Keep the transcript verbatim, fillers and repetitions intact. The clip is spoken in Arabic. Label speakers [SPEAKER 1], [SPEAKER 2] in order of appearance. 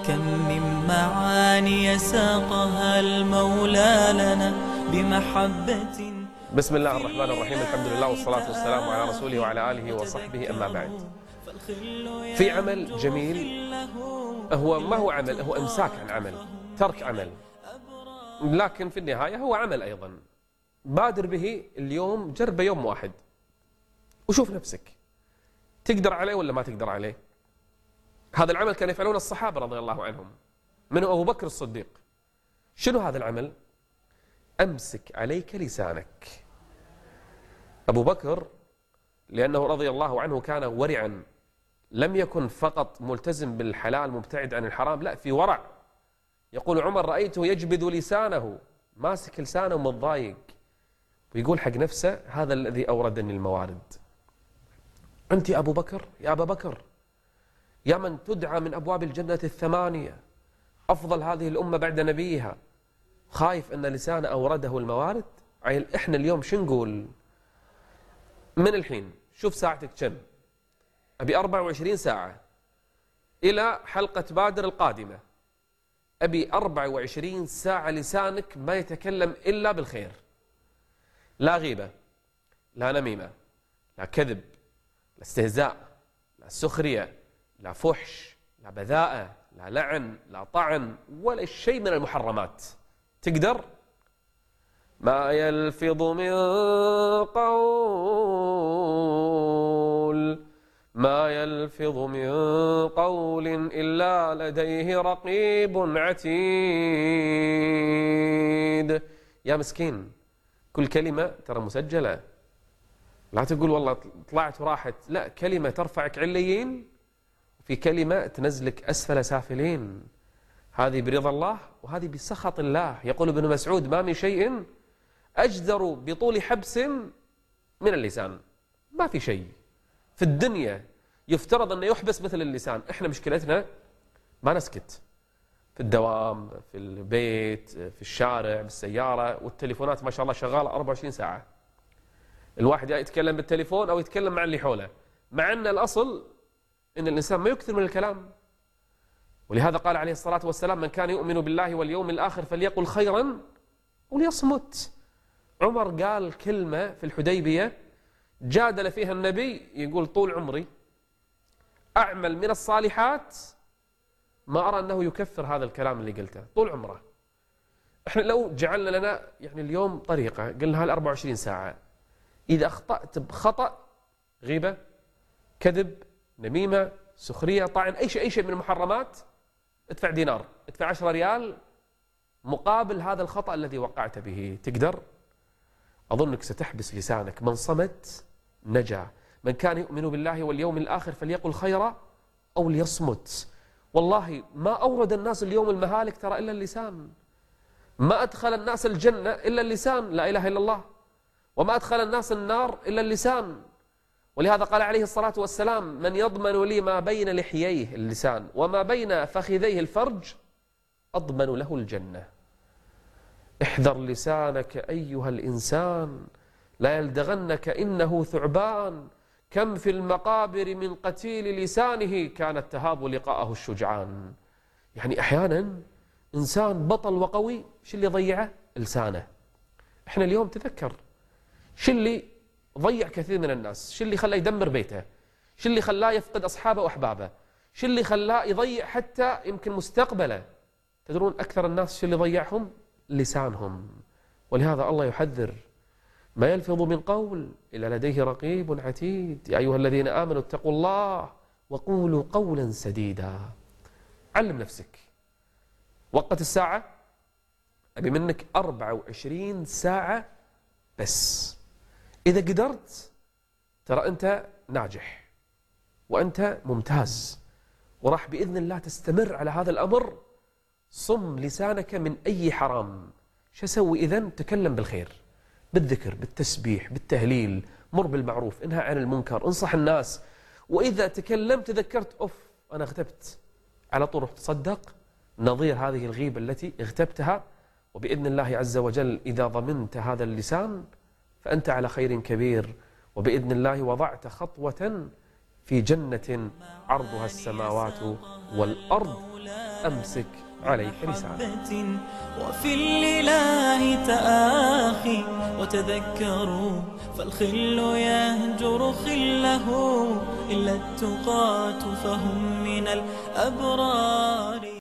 [SPEAKER 1] كم من معاني ساقها المولى لنا بمحبة.
[SPEAKER 2] بسم الله الرحمن الرحيم، الحمد لله والصلاة والسلام على رسوله وعلى آله وصحبه، أما بعد. في عمل جميل، هو ما هو عمل، هو إمساك عن عمل، ترك عمل، لكن في النهاية هو عمل أيضا. بادر به اليوم، جربه يوم واحد وشوف نفسك تقدر عليه ولا ما تقدر عليه. هذا العمل كان يفعلون الصحابة رضي الله عنهم، منه أبو بكر الصديق. شنو هذا العمل؟ أمسك عليك لسانك. أبو بكر لأنه رضي الله عنه كان ورعا، لم يكن فقط ملتزم بالحلال مبتعد عن الحرام، لا، في ورع. يقول عمر: رأيته يجبد لسانه، ماسك لسانه متضايق، ويقول حق نفسه: هذا الذي أوردني الموارد. أنت يا أبو بكر، يا أبا بكر، يا من تدعى من أبواب الجنة الثمانية، أفضل هذه الأمة بعد نبيها، خايف أن لسانه أورده الموارد؟ إحنا اليوم شو نقول؟ من الحين شوف ساعتك كم، أبي أربعة وعشرين ساعة إلى حلقة بادر القادمة، أبي أربعة وعشرين ساعة لسانك ما يتكلم إلا بالخير، لا غيبة، لا نميمة، لا كذب، لا استهزاء، لا سخرية، لا فحش، لا بذاءة، لا لعن، لا طعن، ولا شيء من المحرمات. تقدر؟ ما يلفظ من قول ما يلفظ من قول إلا لديه رقيب عتيد. يا مسكين، كل كلمة ترى مسجلة، لا تقول والله طلعت وراحت، لا، كلمة ترفعك عليين، وفي كلمة تنزلك أسفل سافلين. هذه برضا الله وهذه بسخط الله. يقول ابن مسعود: ما من شيء أجدر بطول حبس من اللسان. ما في شيء في الدنيا يفترض أنه يحبس مثل اللسان. إحنا مشكلتنا ما نسكت، في الدوام، في البيت، في الشارع، بالسيارة، والتليفونات ما شاء الله شغالة أربعة وعشرين ساعة. الواحد يتكلم بالتليفون أو يتكلم مع اللي حوله، مع أن الأصل أن الإنسان ما يكثر من الكلام. ولهذا قال عليه الصلاة والسلام: من كان يؤمن بالله واليوم الآخر فليقل خيرا وليصمت. عمر قال كلمة في الحديبية جادل فيها النبي، يقول: طول عمري أعمل من الصالحات ما أرى أنه يكفر هذا الكلام اللي قلته طول عمره. إحنا لو جعلنا لنا يعني اليوم طريقة، قلنا هال أربعة وعشرين ساعة، إذا أخطأت بخطأ، غيبة، كذب، نميمة، سخرية، طعن، أي شيء أي شيء من المحرمات، ادفع دينار، ادفع عشرة ريال مقابل هذا الخطأ الذي وقعت به. تقدر؟ أظنك ستحبس لسانك. من صمت نجا. من كان يؤمن بالله واليوم الآخر فليقل خيرا أو ليصمت. والله ما أورد الناس اليوم المهالك ترى إلا اللسان. ما أدخل الناس الجنة إلا اللسان، لا إله إلا الله. وما أدخل الناس النار إلا اللسان. ولهذا قال عليه الصلاة والسلام: من يضمن لي ما بين لحييه اللسان وما بين فخذيه الفرج أضمن له الجنة. احذر لسانك أيها الإنسان، لا يلدغنك إنه ثعبان. كم في المقابر من قتيل لسانه كانت تهاب لقاءه الشجعان. يعني أحيانا إنسان بطل وقوي، شو اللي ضيعه؟ لسانه. إحنا اليوم تذكر شو اللي ضيع كثير من الناس، شو اللي خلاه يدمر بيته، شو اللي خلاه يفقد أصحابه وأحبابه، شو اللي خلاه يضيع حتى يمكن مستقبله. تدرون أكثر الناس شو اللي ضيعهم؟ لسانهم. ولهذا الله يحذر: ما يلفظ من قول إلا لديه رقيب عتيد. يا أيها الذين آمنوا اتقوا الله وقولوا قولا سديدا. علم نفسك. وقت الساعة أبي منك أربعة وعشرين ساعة بس. إذا قدرت ترى أنت ناجح وأنت ممتاز، وراح بإذن الله تستمر على هذا الأمر. صم لسانك من أي حرام. شو أسوي إذن؟ تكلم بالخير، بالذكر، بالتسبيح، بالتهليل، مر بالمعروف، انهى عن المنكر، انصح الناس. وإذا تكلمت تذكرت أوف أنا اغتبت، على طول روح تصدق نظير هذه الغيبة التي اغتبتها. وبإذن الله عز وجل إذا ضمنت هذا اللسان فأنت على خير كبير، وبإذن الله وضعت خطوة في جنة عرضها السماوات والأرض. أمسك عليه لسانك.
[SPEAKER 1] وفي الإله تآخي وتذكروا فالخل يهجر خله إلا التقاة فهم من الأبرار.